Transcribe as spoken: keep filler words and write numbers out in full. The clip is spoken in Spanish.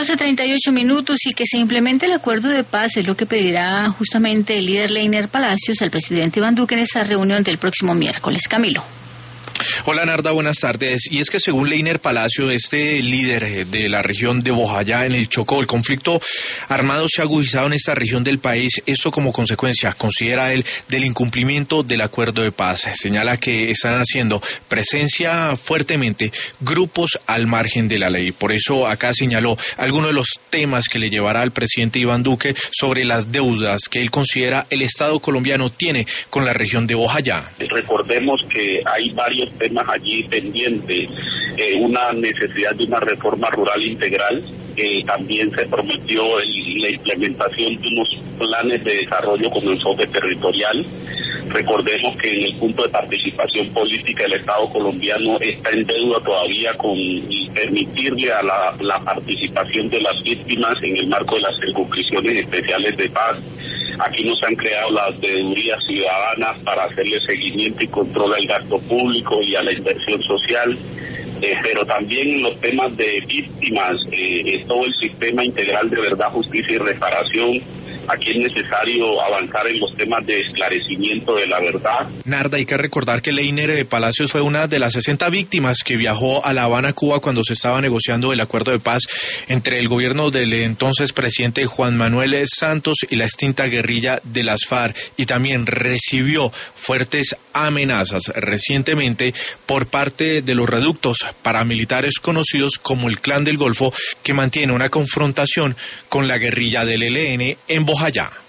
catorce treinta y ocho minutos y que se implemente el acuerdo de paz es lo que pedirá justamente el líder Leiner Palacios al presidente Iván Duque en esa reunión del próximo miércoles. Camilo. Hola Narda, buenas tardes. Y es que según Leiner Palacio, este líder de la región de Bojayá en el Chocó, el conflicto armado se ha agudizado en esta región del país, esto como consecuencia, considera él, del incumplimiento del acuerdo de paz. Señala que están haciendo presencia fuertemente grupos al margen de la ley. Por eso acá señaló algunos de los temas que le llevará al presidente Iván Duque sobre las deudas que él considera el Estado colombiano tiene con la región de Bojayá. Recordemos que hay varios temas allí pendientes, eh, una necesidad de una reforma rural integral, eh, también se prometió el, la implementación de unos planes de desarrollo con enfoque territorial. Recordemos que en el punto de participación política el Estado colombiano está en deuda todavía con permitirle a la, la participación de las víctimas en el marco de las circunscripciones especiales de paz. Aquí nos han creado las deudorías ciudadanas para hacerle seguimiento y control al gasto público y a la inversión social, eh, pero también en los temas de víctimas, eh, todo el sistema integral de verdad, justicia y reparación. Aquí es necesario avanzar en los temas de esclarecimiento de la verdad. Narda, hay que recordar que Leiner Palacios fue una de las sesenta víctimas que viajó a La Habana, Cuba, cuando se estaba negociando el acuerdo de paz entre el gobierno del entonces presidente Juan Manuel Santos y la extinta guerrilla de las FARC, y también recibió fuertes amenazas recientemente por parte de los reductos paramilitares conocidos como el Clan del Golfo, que mantiene una confrontación con la guerrilla del E L N en Bojayá.